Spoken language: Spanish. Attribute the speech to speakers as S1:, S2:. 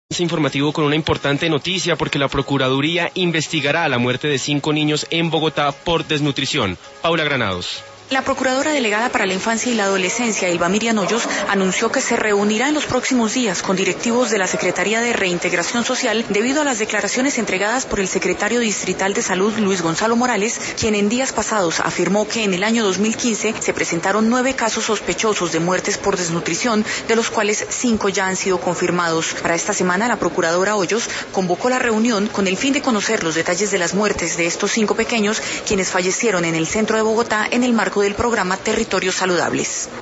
S1: Informativo con una importante noticia porque la Procuraduría investigará la muerte de 5 niños en Bogotá por desnutrición. Paula Granados.
S2: La Procuradora Delegada para la Infancia y la Adolescencia, Ilva Miriam Hoyos, anunció que se reunirá en los próximos días con directivos de la Secretaría de Reintegración Social debido a las declaraciones entregadas por el secretario distrital de Salud, Luis Gonzalo Morales, quien en días pasados afirmó que en el año 2015 se presentaron 9 casos sospechosos de muertes por desnutrición, de los cuales 5 ya han sido confirmados. Para esta semana, la Procuradora Hoyos convocó la reunión con el fin de conocer los detalles de las muertes de estos 5 pequeños, quienes fallecieron en el centro de Bogotá en el marco del programa Territorios Saludables.